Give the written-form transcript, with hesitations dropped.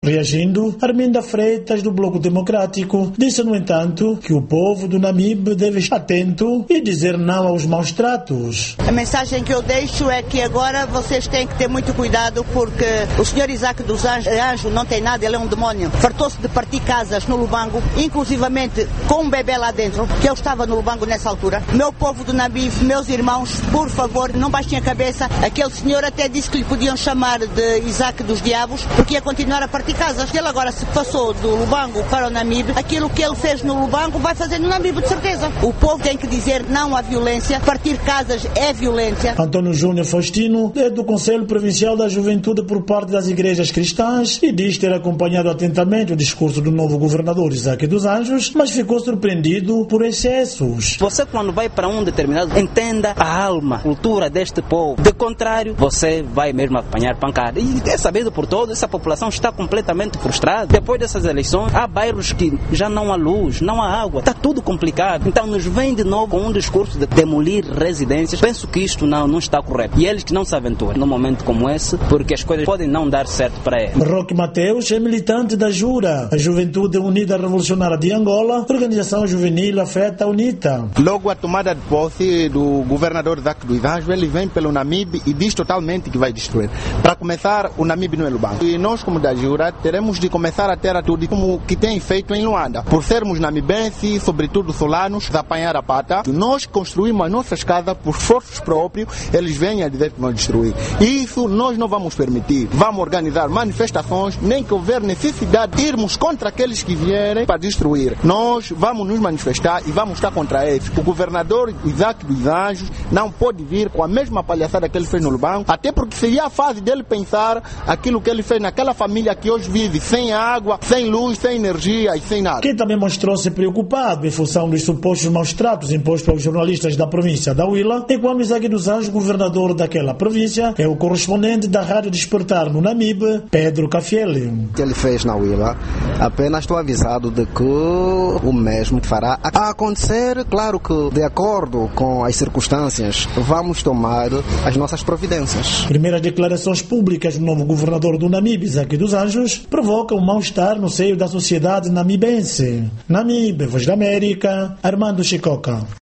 Reagindo, Arminda Freitas, do Bloco Democrático, disse, no entanto, que o povo do Namibe deve estar atento e dizer não aos maus tratos. A mensagem que eu deixo é que agora vocês têm que ter muito cuidado, porque o senhor Isaac dos Anjos não tem nada, ele é um demónio. Fartou-se de partir casas no Lubango, inclusivamente com um bebê lá dentro, que eu estava no Lubango nessa altura. Meu povo do Namibe, meus irmãos, por favor, não baixem a cabeça. Aquele senhor até disse que lhe podiam chamar de Isaac dos Diabos, porque ia continuar a partir casas. Ele agora se passou do Lubango para o Namibe. Aquilo que ele fez no Lubango vai fazer no Namibe, de certeza. O povo tem que dizer não à violência. Partir casas é violência. António Júnior Faustino é do Conselho Provincial da Juventude por parte das igrejas cristãs e diz ter acompanhado atentamente o discurso do novo governador Isaac dos Anjos, mas ficou surpreendido por excessos. Você, quando vai para um determinado, entenda a alma, a cultura deste povo. De contrário, você vai mesmo apanhar pancada. E é sabido por todos, essa população está completamente frustrada. Depois dessas eleições, há bairros que já não há luz, não há água, está tudo complicado. Então nos vem de novo com um discurso de demolir residências. Penso que isto não está correto. E eles que não se aventuram num momento como esse, porque as coisas podem não dar certo para eles. Roque Mateus é militante da Jura, a Juventude Unida Revolucionária de Angola, organização juvenil afeta a UNITA. Logo a tomada de posse do governador Isaac dos Anjos, ele vem pelo Namibe e diz totalmente que vai destruir. Para começar, o Namibe não é Lubango. E nós, como da Jura, teremos de começar a ter atitude como que tem feito em Luanda. Por sermos namibenses, sobretudo solanos, apanhar a pata, nós construímos as nossas casas por esforços próprios, eles vêm a dizer que vão destruir. E isso nós não vamos permitir. Vamos organizar manifestações, nem que houver necessidade de irmos contra aqueles que vierem para destruir. Nós vamos nos manifestar e vamos estar contra eles. O governador Isaac dos Anjos não pode vir com a mesma palhaçada que ele fez no Lubango, até porque seria a fase dele pensar aquilo que ele fez naquela família que hoje vive sem água, sem luz, sem energia e sem nada. Quem também mostrou-se preocupado em função dos supostos maus tratos impostos aos jornalistas da província da Huila, enquanto Isaac dos Anjos, governador daquela província, é o correspondente da Rádio Despertar no Namibe, Pedro Cafieli. O que ele fez na Huila, apenas estou avisado de que o mesmo fará acontecer. Claro que, de acordo com as circunstâncias, vamos tomar as nossas providências. Primeiras declarações públicas do novo governador do Namibe, Isaac dos Anjos, provoca um mal-estar no seio da sociedade namibense. Namibe, Voz da América, Armando Chicoca.